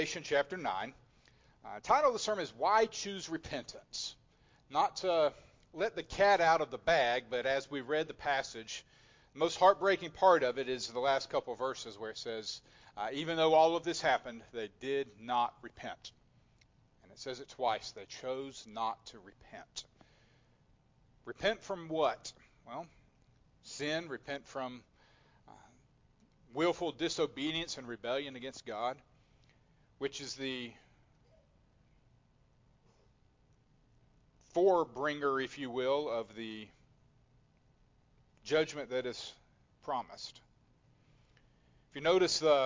Revelation chapter 9. Title of the sermon is Why Choose Repentance? Not to let the cat out of the bag, but as we read the passage, the most heartbreaking part of it is the last couple of verses where it says, even though all of this happened, they did not repent. And it says it twice. They chose not to repent. Repent from what? Well, sin. Repent from willful disobedience and rebellion against God, which is the forebringer, if you will, of the judgment that is promised. If you notice the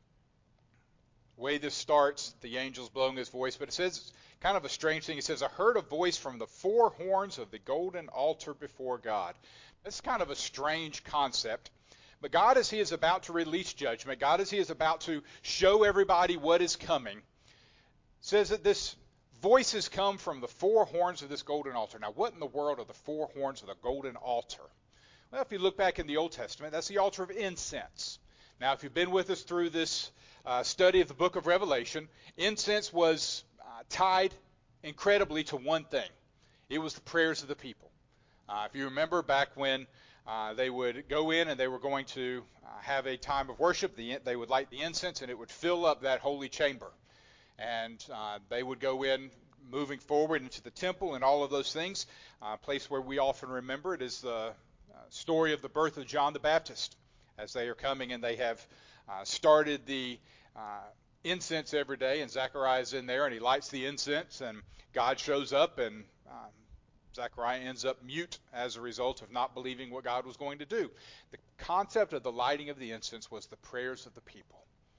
way this starts, the angel's blowing his voice, but it says kind of a strange thing. It says, I heard a voice from the four horns of the golden altar before God. That's kind of a strange concept. But God, as he is about to release judgment, God, as he is about to show everybody what is coming, says that this voices come from the four horns of this golden altar. Now, what in the world are the four horns of the golden altar? Well, if you look back in the Old Testament, that's the altar of incense. Now, if you've been with us through this study of the book of Revelation, incense was tied incredibly to one thing. It was the prayers of the people. If you remember back when they would go in and they were going to have a time of worship, they would light the incense and it would fill up that holy chamber. And they would go in moving forward into the temple and all of those things. A place where we often remember it is the story of the birth of John the Baptist, as they are coming and they have started the incense every day, and Zechariah's in there and he lights the incense and God shows up, and Zechariah ends up mute as a result of not believing what God was going to do. The concept of the lighting of the incense was the prayers of the people.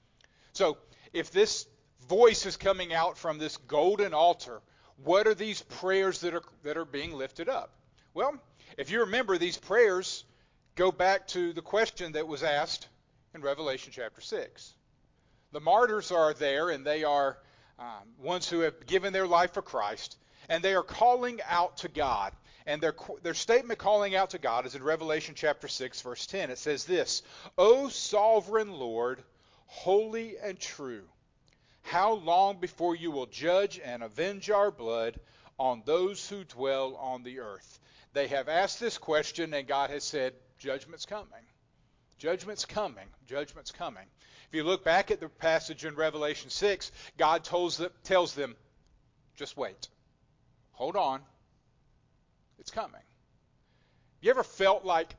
So if this voice is coming out from this golden altar, what are these prayers that are being lifted up? Well, if you remember, these prayers go back to the question that was asked in Revelation chapter 6. The martyrs are there, and they are ones who have given their life for Christ, and they are calling out to God. And their statement calling out to God is in Revelation chapter 6, verse 10. It says this, O sovereign Lord, holy and true, how long before you will judge and avenge our blood on those who dwell on the earth? They have asked this question, and God has said, judgment's coming. Judgment's coming. Judgment's coming. If you look back at the passage in Revelation 6, God tells them, just wait. Hold on. It's coming. You ever felt like,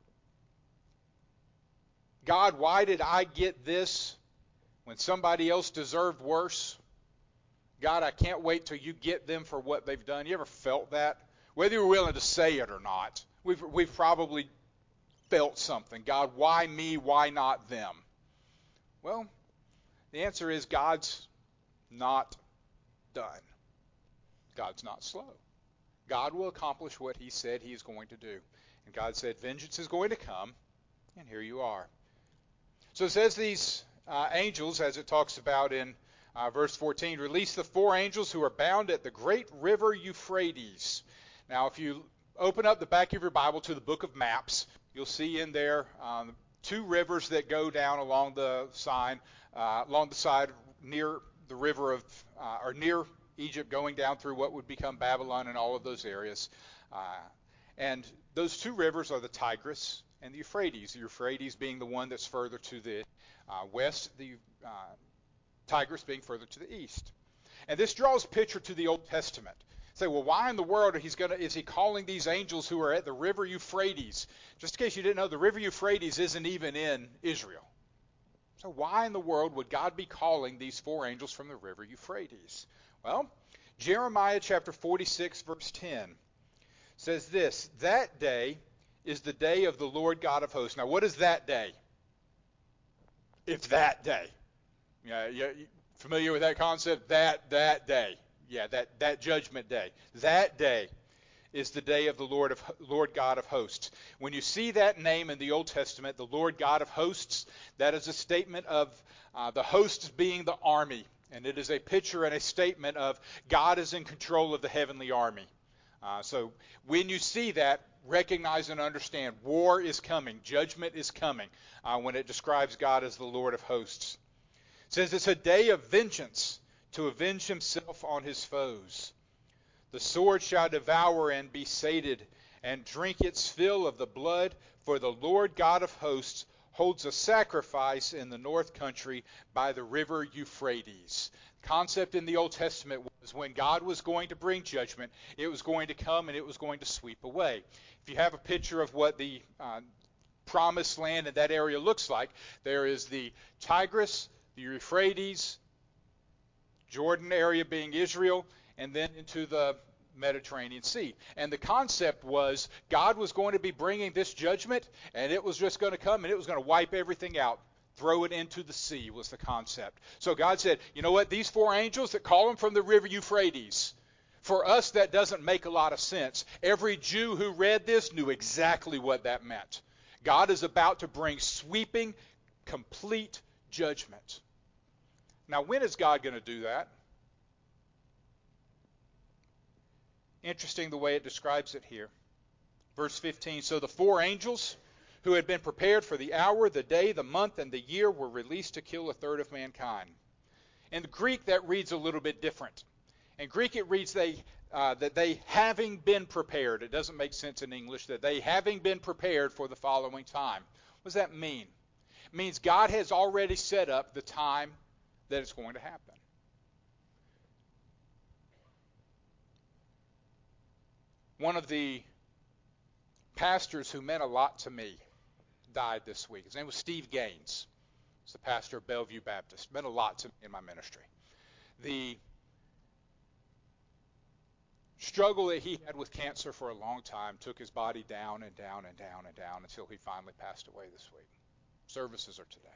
God, why did I get this when somebody else deserved worse? God, I can't wait till you get them for what they've done. You ever felt that? Whether you're willing to say it or not, we've probably felt something. God, why me? Why not them? Well, the answer is God's not done. God's not slow. God will accomplish what he said he is going to do. And God said, vengeance is going to come, and here you are. So it says these angels, as it talks about in verse 14, release the four angels who are bound at the great river Euphrates. Now, if you open up the back of your Bible to the book of maps, you'll see in there two rivers that go down along the side near the river of, or near Egypt, going down through what would become Babylon and all of those areas. And those two rivers are the Tigris and the Euphrates being the one that's further to the west, the Tigris being further to the east. And this draws picture to the Old Testament. Say, well, why in the world is he calling these angels who are at the river Euphrates? Just in case you didn't know, the river Euphrates isn't even in Israel. So why in the world would God be calling these four angels from the river Euphrates? Well, Jeremiah chapter 46, verse 10 says this, that day is the day of the Lord God of hosts. Now, what is that day? It's that day. Yeah, familiar with that concept? That day. Yeah, that judgment day. That day is the day of the Lord God of hosts. When you see that name in the Old Testament, the Lord God of hosts, that is a statement of the hosts being the army. And it is a picture and a statement of God is in control of the heavenly army. So when you see that, recognize and understand war is coming. Judgment is coming when it describes God as the Lord of hosts. It says it's a day of vengeance to avenge himself on his foes. The sword shall devour and be sated, and drink its fill of the blood, for the Lord God of hosts holds a sacrifice in the north country by the river Euphrates. Concept in the Old Testament was when God was going to bring judgment, it was going to come and it was going to sweep away. If you have a picture of what the promised land in that area looks like, there is the Tigris, the Euphrates, Jordan area being Israel, and then into the Mediterranean Sea. And the concept was God was going to be bringing this judgment, and it was just going to come and it was going to wipe everything out. Throw it into the sea was the concept. So God said, you know what, these 4 angels that call them from the river Euphrates, for us that doesn't make a lot of sense. Every Jew who read this knew exactly what that meant. God is about to bring sweeping, complete judgment. Now, when is God going to do that? Interesting the way it describes it here. Verse 15, so the 4 angels who had been prepared for the hour, the day, the month, and the year were released to kill a third of mankind. In the Greek, that reads a little bit different. In Greek, it reads that they having been prepared. It doesn't make sense in English, that they having been prepared for the following time. What does that mean? It means God has already set up the time that it's going to happen. One of the pastors who meant a lot to me died this week. His name was Steve Gaines. He's the pastor of Bellevue Baptist. Meant a lot to me in my ministry. The struggle that he had with cancer for a long time took his body down and down and down and down until he finally passed away this week. Services are today.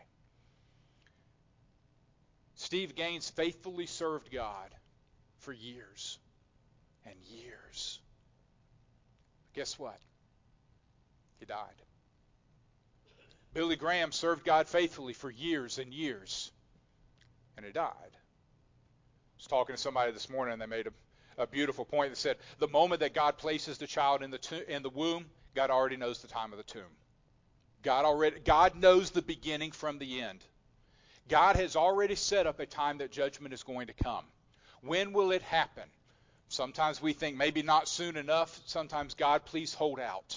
Steve Gaines faithfully served God for years and years. Guess what? He died. Billy Graham served God faithfully for years and years, and he died. I was talking to somebody this morning, and they made a beautiful point that said, the moment that God places the child in the womb, God already knows the time of the tomb. God knows the beginning from the end. God has already set up a time that judgment is going to come. When will it happen? Sometimes we think maybe not soon enough. Sometimes, God, please hold out.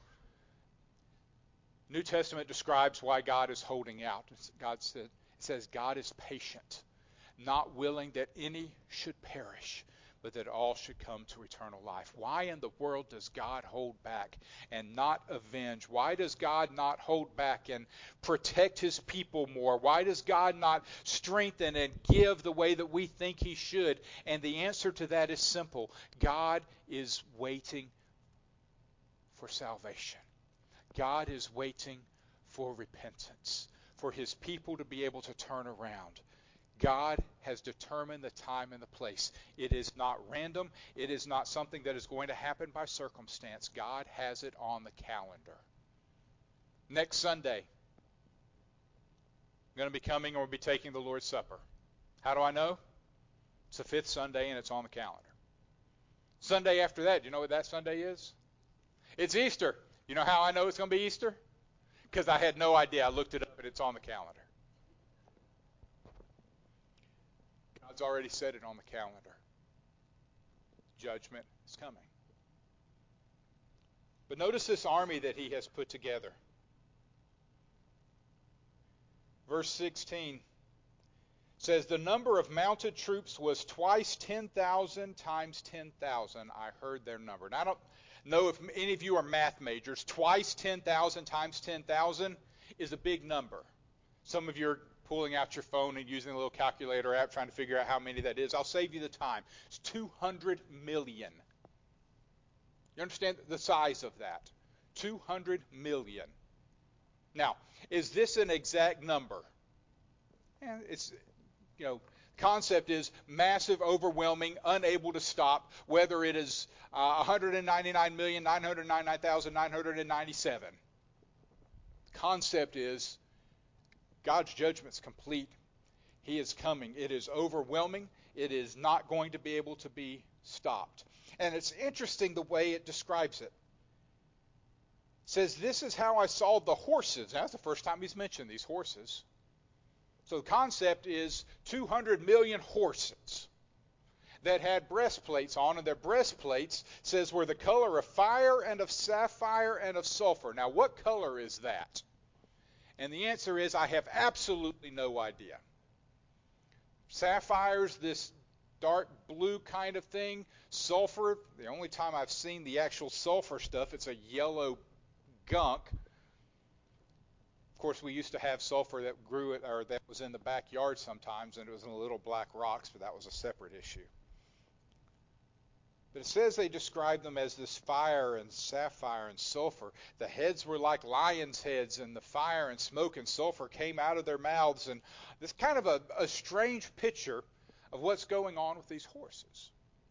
New Testament describes why God is holding out. It says God is patient, not willing that any should perish, but that all should come to eternal life. Why in the world does God hold back and not avenge? Why does God not hold back and protect his people more? Why does God not strengthen and give the way that we think he should? And the answer to that is simple. God is waiting for salvation. God is waiting for repentance, for his people to be able to turn around. God has determined the time and the place. It is not random. It is not something that is going to happen by circumstance. God has it on the calendar. Next Sunday, I'm going to be coming and we'll be taking the Lord's Supper. How do I know? It's the 5th Sunday and it's on the calendar. Sunday after that, do you know what that Sunday is? It's Easter. You know how I know it's going to be Easter? Because I had no idea. I looked it up and it's on the calendar. God's already set it on the calendar. Judgment is coming. But notice this army that he has put together. Verse 16 says, the number of mounted troops was twice 10,000 times 10,000. I heard their number. Now, I don't know if any of you are math majors. Twice 10,000 times 10,000 is a big number. Some of you are pulling out your phone and using a little calculator app trying to figure out how many that is. I'll save you the time. It's 200 million. You understand the size of that? 200 million. Now, is this an exact number? It's, concept is massive, overwhelming, unable to stop, whether it is 199,999,997. Concept is God's judgment's complete. He is coming. It is overwhelming. It is not going to be able to be stopped. And it's interesting the way it describes it. It says, this is how I saw the horses. Now, that's the first time he's mentioned these horses. So the concept is 200 million horses that had breastplates on, and their breastplates says were the color of fire and of sapphire and of sulfur. Now, what color is that? And the answer is I have absolutely no idea. Sapphire's this dark blue kind of thing. Sulfur, the only time I've seen the actual sulfur stuff, it's a yellow gunk. Of course, we used to have sulfur that grew or that was in the backyard sometimes, and it was in the little black rocks, but that was a separate issue. But it says they described them as this fire and sapphire and sulfur. The heads were like lions' heads, and the fire and smoke and sulfur came out of their mouths. And this kind of a strange picture of what's going on with these horses.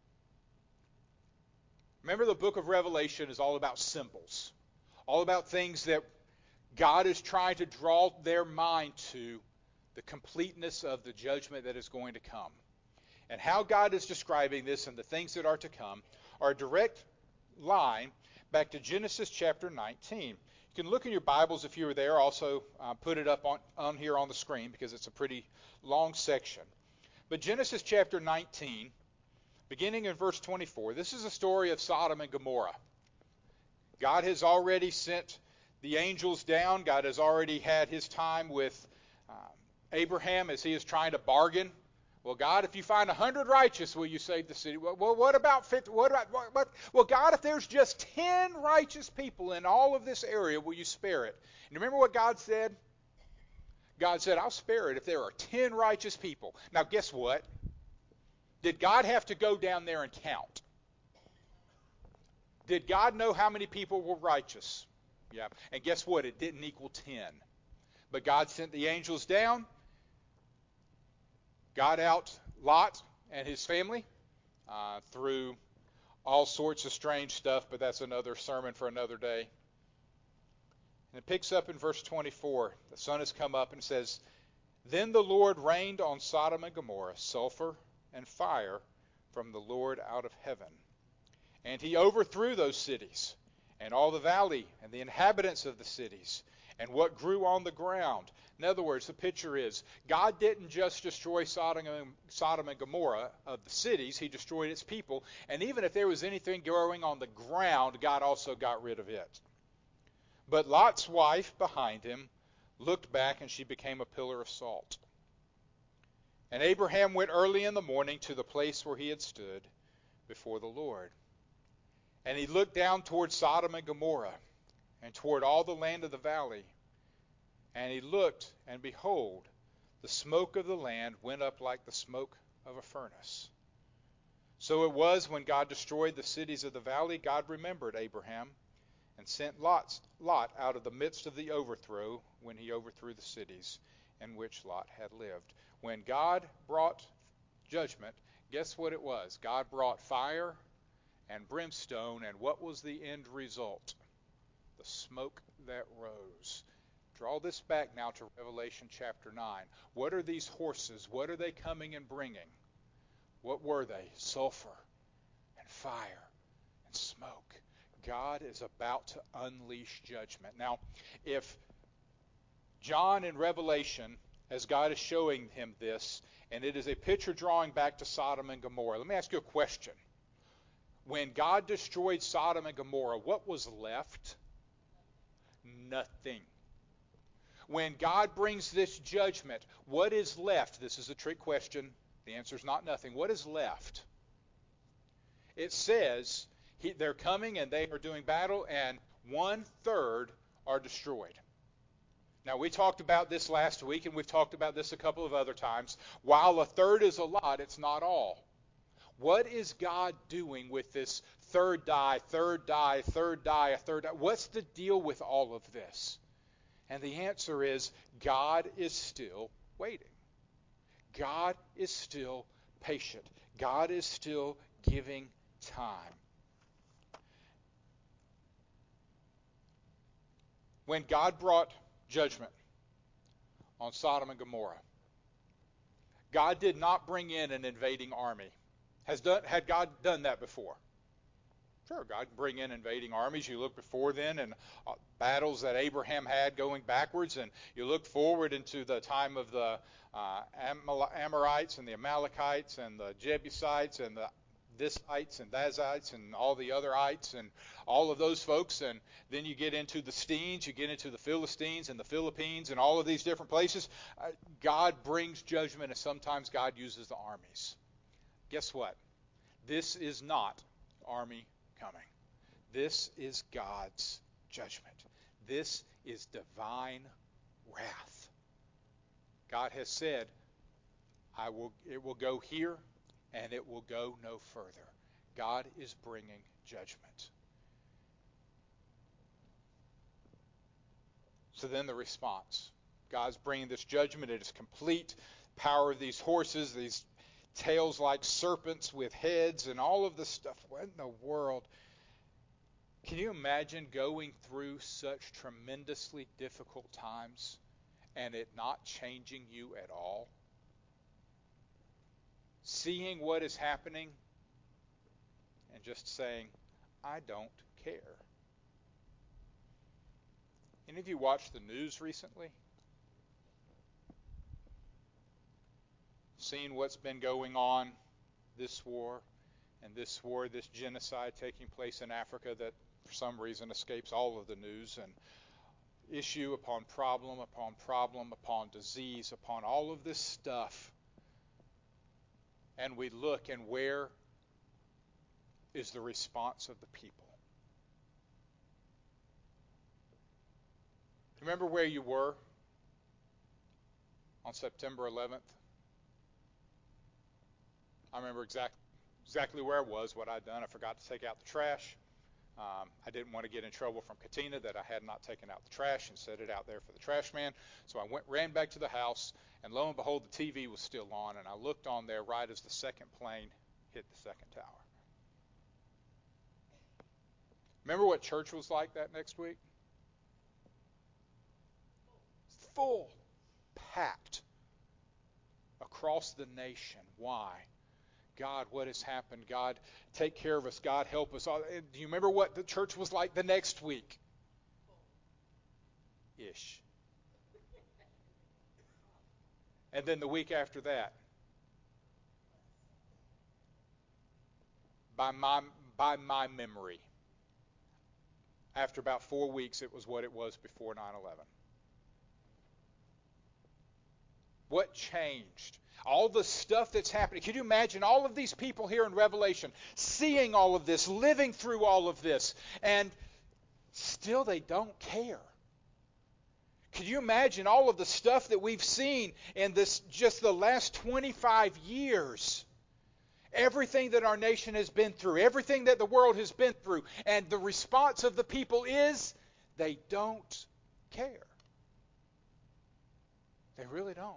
Remember, the book of Revelation is all about symbols, all about things that God is trying to draw their mind to the completeness of the judgment that is going to come. And how God is describing this and the things that are to come are a direct line back to Genesis chapter 19. You can look in your Bibles if you were there. Also put it up on here on the screen because it's a pretty long section. But Genesis chapter 19, beginning in verse 24, this is a story of Sodom and Gomorrah. God has already sent the angels down. God has already had his time with Abraham as he is trying to bargain. Well, God, if you find 100 righteous, will you save the city? Well, what about 50? Well, God, if there's just 10 righteous people in all of this area, will you spare it? And remember what God said? God said, I'll spare it if there are 10 righteous people. Now, guess what? Did God have to go down there and count? Did God know how many people were righteous? Yeah. And guess what? It didn't equal 10. But God sent the angels down, got out Lot and his family through all sorts of strange stuff, but that's another sermon for another day. And it picks up in verse 24. The sun has come up and says, Then the Lord rained on Sodom and Gomorrah sulfur and fire from the Lord out of heaven. And he overthrew those cities, and all the valley, and the inhabitants of the cities, and what grew on the ground. In other words, the picture is, God didn't just destroy Sodom and Gomorrah of the cities, he destroyed its people. And even if there was anything growing on the ground, God also got rid of it. But Lot's wife behind him looked back, and she became a pillar of salt. And Abraham went early in the morning to the place where he had stood before the Lord. And he looked down toward Sodom and Gomorrah, and toward all the land of the valley. And he looked, and behold, the smoke of the land went up like the smoke of a furnace. So it was when God destroyed the cities of the valley, God remembered Abraham, and sent Lot out of the midst of the overthrow, when he overthrew the cities in which Lot had lived. When God brought judgment, guess what it was? God brought fire and brimstone, and what was the end result? The smoke that rose. Draw this back now to Revelation chapter 9. What are these horses? What are they coming and bringing? What were they? Sulfur and fire and smoke. God is about to unleash judgment. Now, if John in Revelation, as God is showing him this, and it is a picture drawing back to Sodom and Gomorrah, let me ask you a question. When God destroyed Sodom and Gomorrah, what was left? Nothing. When God brings this judgment, what is left? This is a trick question. The answer is not nothing. What is left? It says they're coming and they are doing battle, and 1/3 are destroyed. Now, we talked about this last week, and we've talked about this a couple of other times. While 1/3 is a lot, it's not all. What is God doing with this third die, third die, third die, a third die? What's the deal with all of this? And the answer is God is still waiting. God is still patient. God is still giving time. When God brought judgment on Sodom and Gomorrah, God did not bring in an invading army. Had God done that before? Sure, God can bring in invading armies. You look before then and battles that Abraham had going backwards, and you look forward into the time of the Amorites and the Amalekites and the Jebusites and the Thisites and Dazites and all the other ites and all of those folks. And then you get into the Stenes, you get into the Philistines and the Philippines and all of these different places. God brings judgment, and sometimes God uses the armies. Guess what? This is not army coming. This is God's judgment. This is divine wrath. God has said, it will go here and it will go no further. God is bringing judgment. So then the response. God's bringing this judgment. It is complete. Power of these horses, these tails like serpents with heads and all of this stuff. What in the world? Can you imagine going through such tremendously difficult times and it not changing you at all? Seeing what is happening and just saying, I don't care. Any of you watched the news recently? Seen what's been going on, this war, this genocide taking place in Africa that for some reason escapes all of the news, and issue upon problem upon disease, upon all of this stuff. And we look, and where is the response of the people? Remember where you were on September 11th? I remember exactly where I was, what I'd done. I forgot to take out the trash. I didn't want to get in trouble from Katina that I had not taken out the trash and set it out there for the trash man. So I ran back to the house, and lo and behold, the TV was still on, and I looked on there right as the second plane hit the second tower. Remember what church was like that next week? Full, packed across the nation. Why? God, what has happened? God, take care of us. God, help us. Do you remember what the church was like the next week? Ish. And then the week after that, by my memory, after about 4 weeks, it was what it was before 9/11. What changed? All the stuff that's happening. Can you imagine all of these people here in Revelation seeing all of this, living through all of this, and still they don't care? Can you imagine all of the stuff that we've seen in this just the last 25 years? Everything that our nation has been through, everything that the world has been through, and the response of the people is they don't care. They really don't.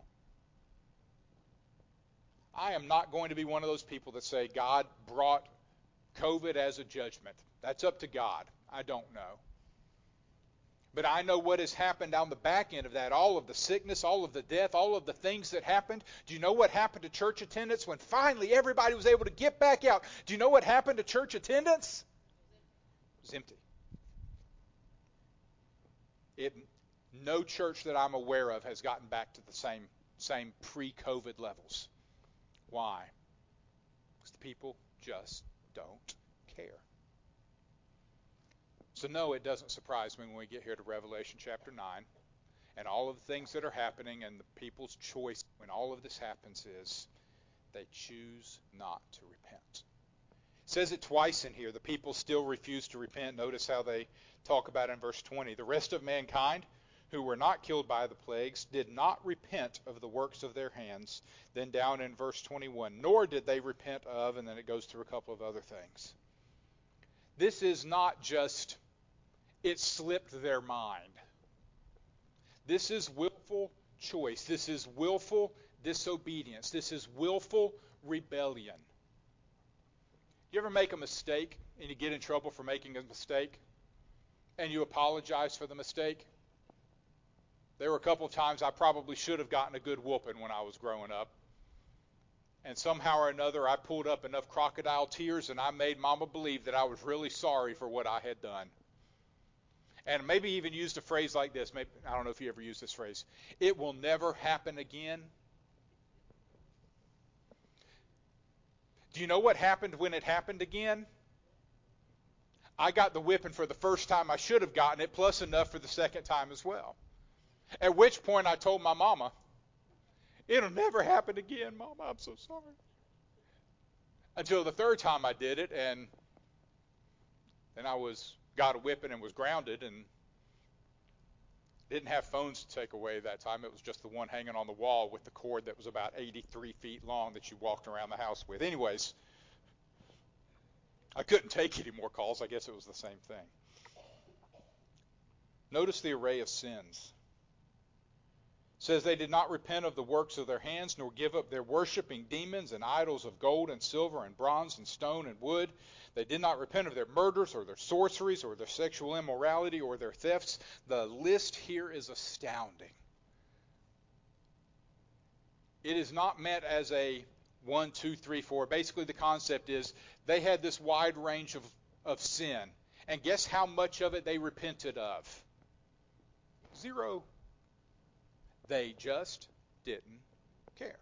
I am not going to be one of those people that say God brought COVID as a judgment. That's up to God. I don't know. But I know what has happened on the back end of that. All of the sickness, all of the death, all of the things that happened. Do you know what happened to church attendance when finally everybody was able to get back out? Do you know what happened to church attendance? It was empty. No church that I'm aware of has gotten back to the same pre-COVID levels. Why? Because the people just don't care. So no, it doesn't surprise me when we get here to Revelation chapter 9 and all of the things that are happening and the people's choice when all of this happens is they choose not to repent. It says it twice in here. The people still refuse to repent. Notice how they talk about it in verse 20. The rest of mankind who were not killed by the plagues did not repent of the works of their hands. Then down in verse 21, nor did they repent of, and then it goes through a couple of other things. This is not just, it slipped their mind. This is willful choice. This is willful disobedience. This is willful rebellion. You ever make a mistake and you get in trouble for making a mistake and you apologize for the mistake? There were a couple of times I probably should have gotten a good whooping when I was growing up. And somehow or another, I pulled up enough crocodile tears and I made Mama believe that I was really sorry for what I had done. And maybe even used a phrase like this. Maybe, I don't know if you ever used this phrase. It will never happen again. Do you know what happened when it happened again? I got the whipping for the first time I should have gotten it, plus enough for the second time as well. At which point I told my mama, it'll never happen again, Mama, I'm so sorry. Until the third time I did it, and then I got a whipping and was grounded, and didn't have phones to take away that time. It was just the one hanging on the wall with the cord that was about 83 feet long that you walked around the house with. Anyways, I couldn't take any more calls. I guess it was the same thing. Notice the array of sins. It says they did not repent of the works of their hands, nor give up their worshiping demons and idols of gold and silver and bronze and stone and wood. They did not repent of their murders or their sorceries or their sexual immorality or their thefts. The list here is astounding. It is not meant as a 1, 2, 3, 4. Basically, the concept is they had this wide range of sin. And guess how much of it they repented of? 0. They just didn't care.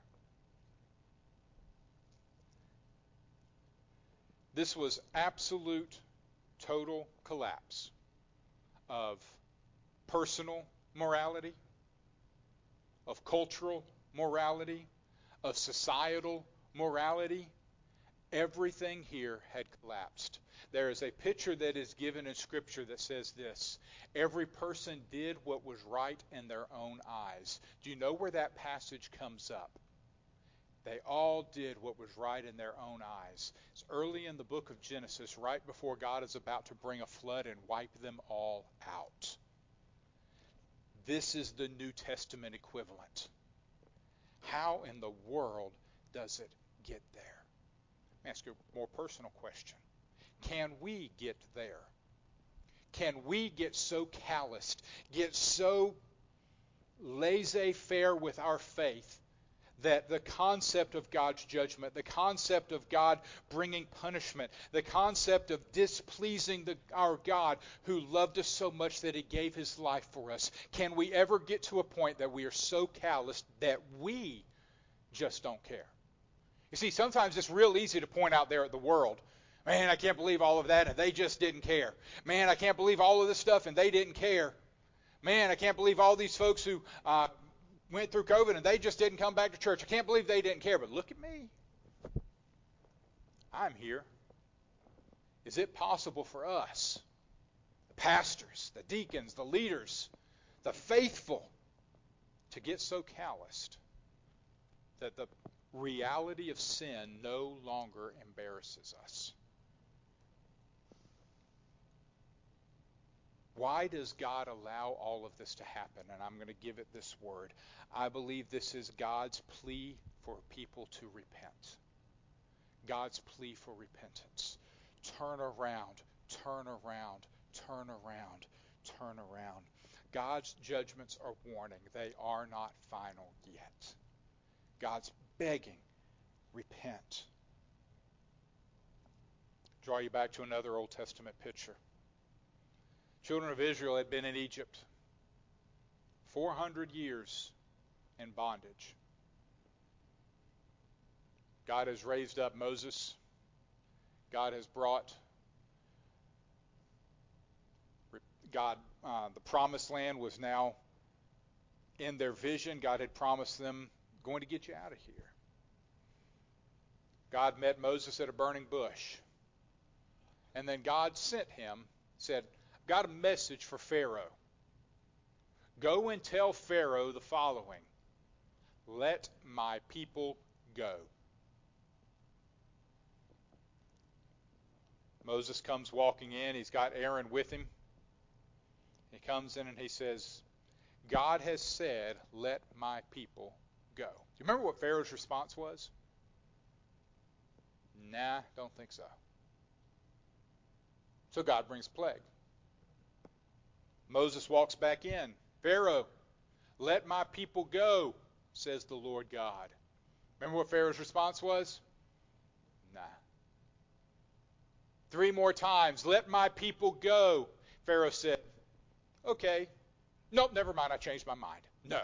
This was absolute, total collapse of personal morality, of cultural morality, of societal morality. Everything here had collapsed. There is a picture that is given in Scripture that says this: every person did what was right in their own eyes. Do you know where that passage comes up? They all did what was right in their own eyes. It's early in the book of Genesis, right before God is about to bring a flood and wipe them all out. This is the New Testament equivalent. How in the world does it get there? Let me ask you a more personal question. Can we get there? Can we get so calloused, get so laissez-faire with our faith that the concept of God's judgment, the concept of God bringing punishment, the concept of displeasing our God who loved us so much that He gave His life for us, can we ever get to a point that we are so calloused that we just don't care? You see, sometimes it's real easy to point out there at the world, man, I can't believe all of that, and they just didn't care. Man, I can't believe all of this stuff, and they didn't care. Man, I can't believe all these folks who went through COVID, and they just didn't come back to church. I can't believe they didn't care. But look at me. I'm here. Is it possible for us, the pastors, the deacons, the leaders, the faithful, to get so calloused that the reality of sin no longer embarrasses us? Why does God allow all of this to happen? And I'm going to give it this word. I believe this is God's plea for people to repent. God's plea for repentance. Turn around, turn around, turn around, turn around. God's judgments are warning. They are not final yet. God's begging, repent. Draw you back to another Old Testament picture. Children of Israel had been in Egypt 400 years in bondage. God has raised up Moses. God has brought the promised land was now in their vision. God had promised them, going to get you out of here. God met Moses at a burning bush. And then God sent him, said, I've got a message for Pharaoh. Go and tell Pharaoh the following: let my people go. Moses comes walking in. He's got Aaron with him. He comes in and he says, God has said, let my people go. Do you remember what Pharaoh's response was? Nah, don't think so. So God brings plague. Moses walks back in. Pharaoh, let my people go, says the Lord God. Remember what Pharaoh's response was? Nah. 3 more times, let my people go. Pharaoh said, okay. Nope, never mind, I changed my mind. No.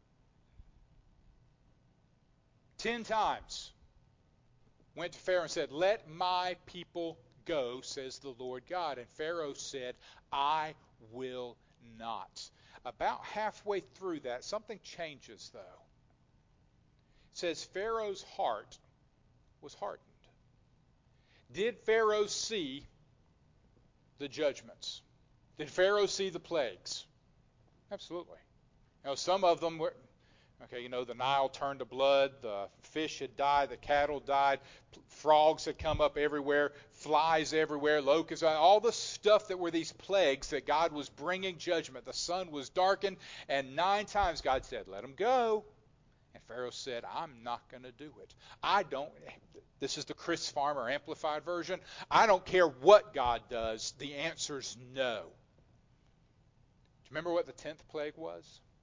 10 times went to Pharaoh and said, let my people go, says the Lord God. And Pharaoh said, I will not. About halfway through that, something changes, though. It says Pharaoh's heart was hardened. Did Pharaoh see the judgments? Did Pharaoh see the plagues? Absolutely. Some of them were, the Nile turned to blood, the fish had died, the cattle died, frogs had come up everywhere, flies everywhere, locusts, all the stuff that were these plagues that God was bringing judgment. The sun was darkened, and 9 times God said, let them go. And Pharaoh said, I'm not going to do it. This is the Chris Farmer Amplified version. I don't care what God does. The answer's no. Do you remember what the 10th plague was?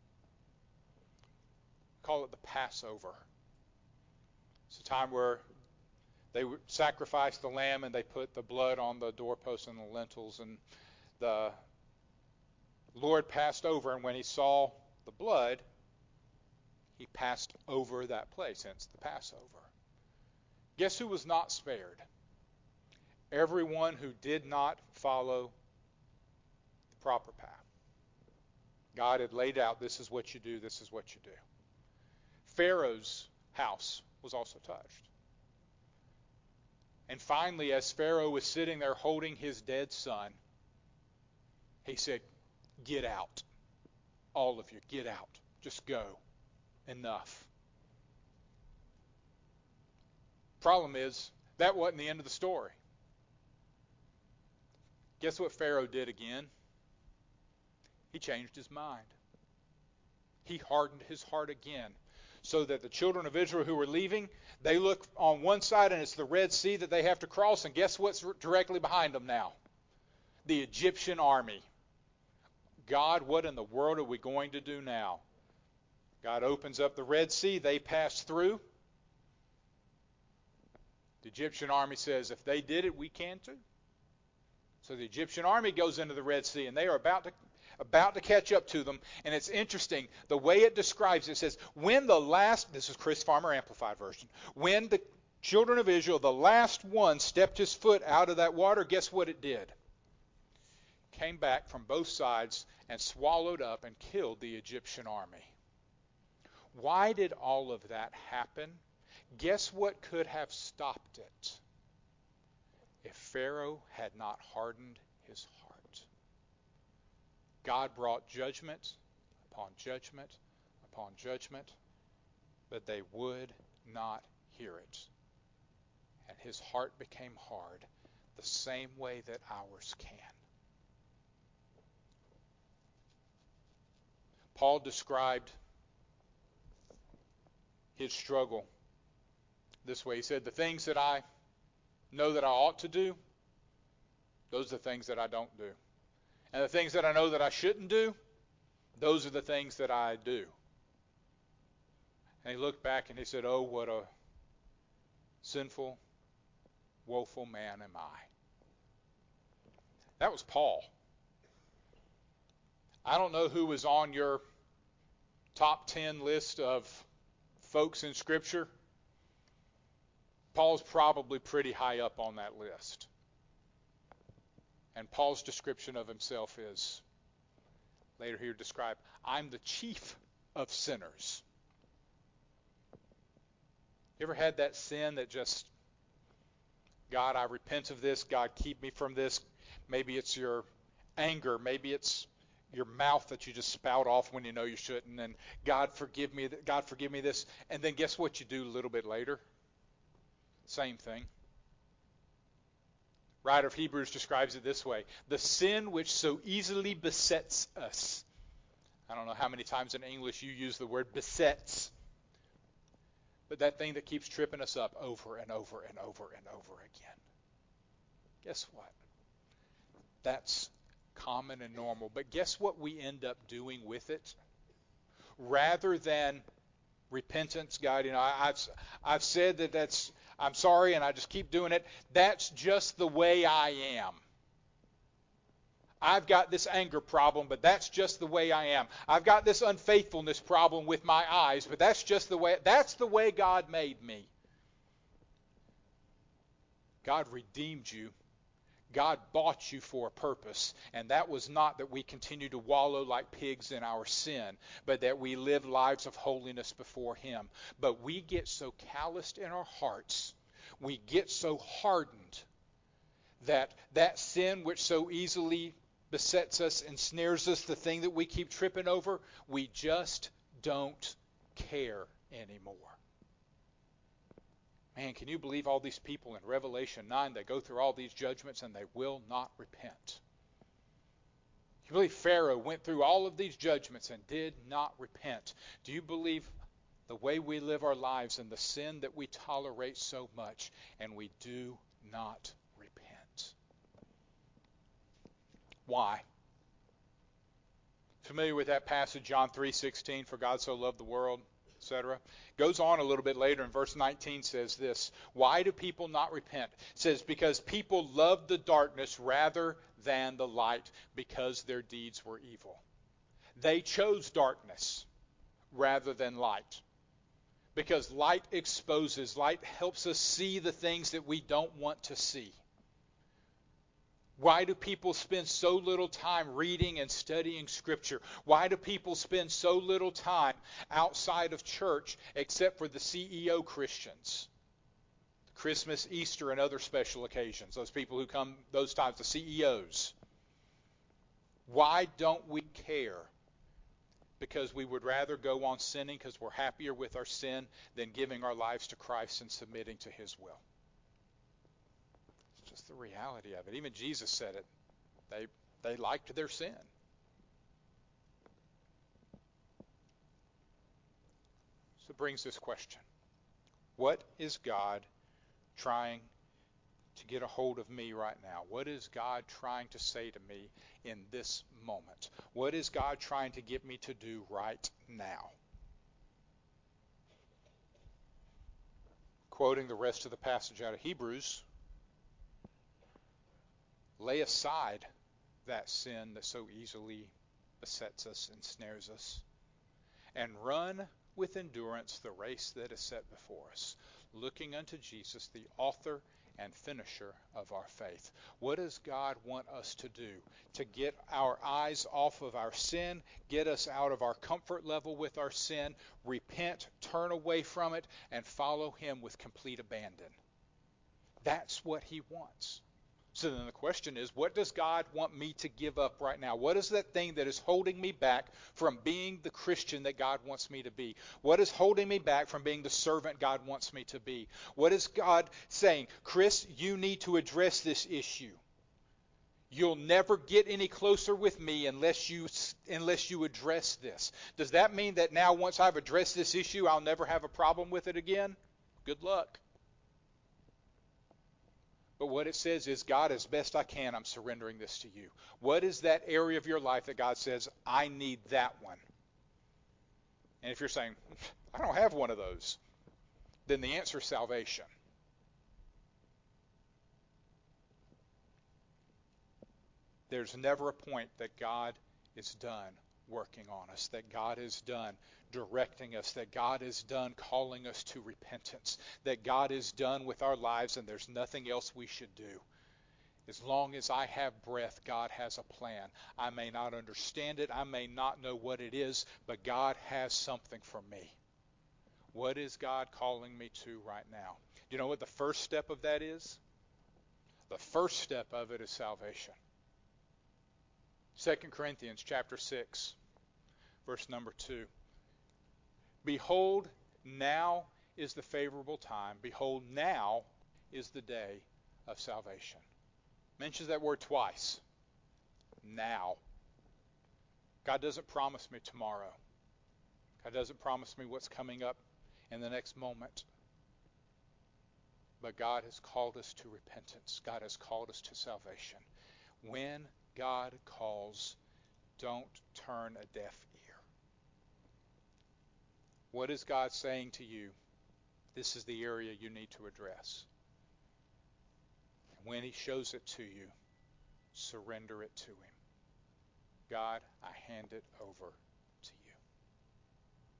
Call it the Passover. It's a time where they would sacrifice the lamb and they put the blood on the doorposts and the lintels, and the Lord passed over, and when he saw the blood, he passed over that place, hence the Passover. Guess who was not spared? Everyone who did not follow the proper path. God had laid out, this is what you do, this is what you do. Pharaoh's house was also touched. And finally, as Pharaoh was sitting there holding his dead son, he said, get out. All of you, get out. Just go. Enough. Problem is, that wasn't the end of the story. Guess what Pharaoh did again? He changed his mind. He hardened his heart again, so that the children of Israel who were leaving, they look on one side and it's the Red Sea that they have to cross, and guess what's directly behind them now? The Egyptian army. God, what in the world are we going to do now? God opens up the Red Sea, they pass through. The Egyptian army says, if they did it, we can too. So the Egyptian army goes into the Red Sea, and they are about to catch up to them. And it's interesting, the way it describes it says, this is Chris Farmer Amplified version, when the children of Israel, the last one, stepped his foot out of that water, guess what it did? Came back from both sides and swallowed up and killed the Egyptian army. Why did all of that happen? Guess what could have stopped it? If Pharaoh had not hardened his heart. God brought judgment upon judgment upon judgment, but they would not hear it. And his heart became hard, the same way that ours can. Paul described his struggle this way. He said, the things that I know that I ought to do, those are the things that I don't do. And the things that I know that I shouldn't do, those are the things that I do. And he looked back and he said, oh, what a sinful, woeful man am I. That was Paul. I don't know who was on your top 10 list of folks in Scripture. Paul's probably pretty high up on that list. And Paul's description of himself is, later here described, I'm the chief of sinners. You ever had that sin that just, God, I repent of this, God, keep me from this? Maybe it's your anger, maybe it's your mouth that you just spout off when you know you shouldn't, and God forgive me this. And then guess what you do a little bit later? Same thing. Writer of Hebrews describes it this way: the sin which so easily besets us. I don't know how many times in English you use the word besets, but that thing that keeps tripping us up over and over and over and over again. Guess what? That's common and normal. But guess what we end up doing with it? Rather than repentance, God, I've said I'm sorry and I just keep doing it. That's just the way I am. I've got this anger problem, but that's just the way I am. I've got this unfaithfulness problem with my eyes, but that's the way God made me. God redeemed you. God bought you for a purpose, and that was not that we continue to wallow like pigs in our sin, but that we live lives of holiness before Him. But we get so calloused in our hearts, we get so hardened that sin which so easily besets us, ensnares us, the thing that we keep tripping over, we just don't care anymore. Man, can you believe all these people in Revelation 9, they go through all these judgments and they will not repent? You believe Pharaoh went through all of these judgments and did not repent? Do you believe the way we live our lives and the sin that we tolerate so much and we do not repent? Why? Familiar with that passage, John 3:16, for God so loved the world, etc. Goes on a little bit later in verse 19, says this, why do people not repent? It says, because people loved the darkness rather than the light, because their deeds were evil. They chose darkness rather than light, because light exposes, light helps us see the things that we don't want to see. Why do people spend so little time reading and studying Scripture? Why do people spend so little time outside of church except for the CEO Christians? Christmas, Easter, and other special occasions. Those people who come those times, the CEOs. Why don't we care? Because we would rather go on sinning because we're happier with our sin than giving our lives to Christ and submitting to His will. Just the reality of it. Even Jesus said it. They liked their sin. So it brings this question. What is God trying to get a hold of me right now? What is God trying to say to me in this moment? What is God trying to get me to do right now? Quoting the rest of the passage out of Hebrews, lay aside that sin that so easily besets us and snares us, and run with endurance the race that is set before us, looking unto Jesus, the author and finisher of our faith. What does God want us to do? To get our eyes off of our sin, get us out of our comfort level with our sin, repent, turn away from it, and follow Him with complete abandon. That's what He wants. So then the question is, what does God want me to give up right now? What is that thing that is holding me back from being the Christian that God wants me to be? What is holding me back from being the servant God wants me to be? What is God saying? Chris, you need to address this issue. You'll never get any closer with me unless you address this. Does that mean that now once I've addressed this issue, I'll never have a problem with it again? Good luck. But what it says is, God, as best I can, I'm surrendering this to you. What is that area of your life that God says, I need that one? And if you're saying, I don't have one of those, then the answer is salvation. There's never a point that God is done working on us, that God is done directing us, that God is done calling us to repentance, that God is done with our lives and there's nothing else we should do. As long as I have breath, God has a plan. I may not understand it, I may not know what it is, but God has something for me. What is God calling me to right now? Do you know what the first step of that is? The first step of it is salvation. 2 Corinthians chapter 6, verse number 2. Behold, now is the favorable time. Behold, now is the day of salvation. Mentions that word twice. Now. God doesn't promise me tomorrow. God doesn't promise me what's coming up in the next moment. But God has called us to repentance. God has called us to salvation. When God calls, don't turn a deaf ear. What is God saying to you? This is the area you need to address. When he shows it to you, surrender it to him. God, I hand it over